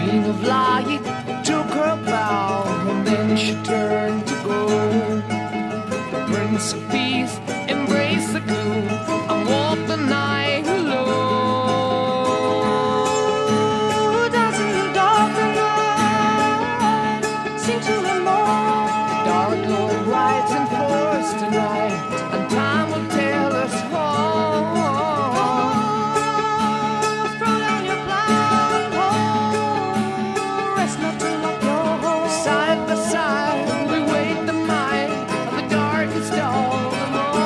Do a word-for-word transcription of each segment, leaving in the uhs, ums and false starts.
queen of light took her bow, and then she turned to go. The prince of peace embraced the gloom and walked the night alone. Dancing in the dark of night, sing to the morn. Dark Lord rides in force tonight, and time will tell us all. Throw down your blindfold, rest not to lock your hold. Side by side, we wait the might of the darkest of them all.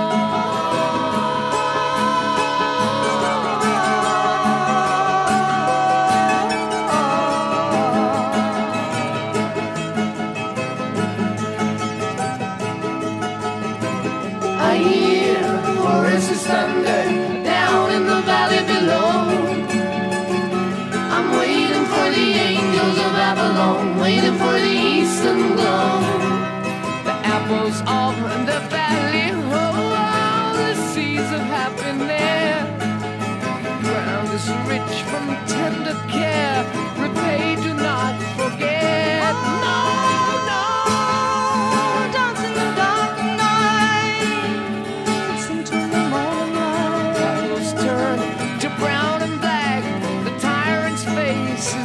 I hear forests thunder down in the valley below. I'm waiting for the angels of Avalon, waiting for the eastern glow. The apples of the valley, oh, all the seeds of happiness. Ground is rich from tender care, repay, do not forget. No, no. Dance in the dark of night, sing to the morning light. Apples turn to brown and black, the tyrant's face is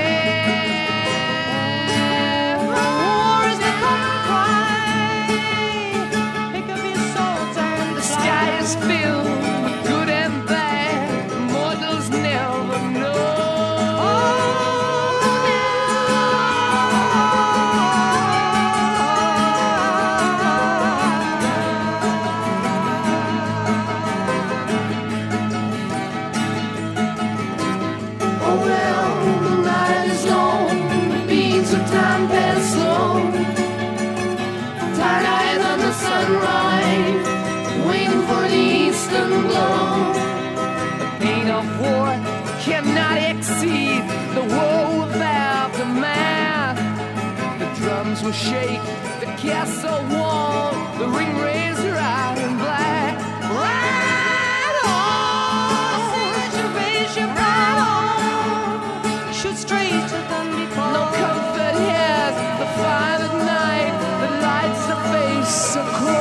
red. War is the common cry, pick up your swords and The sky is filled with good and bad, mortals never know. Oh well, the night is long, the beats of time pass slow. Tired eyes on the sunrise, waiting for the eastern glow. The pain of war cannot exceed the woe of aftermath. The drums will shake, the castle wall, the ring razor iron black. Ride on! Raise your, raise your right arm, shoot straight to Dundee Fall. No comfort here, the fire at night that lights the face so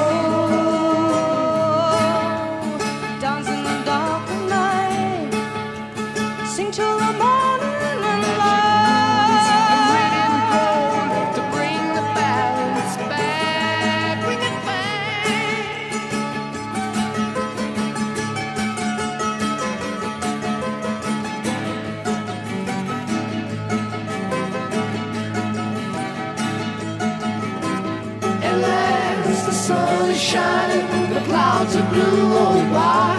cold. Dance in the dark of night, sing till the morning light. And red and gold to bring the balance back, bring it back. At last the sun is shining, the clouds are blue or white.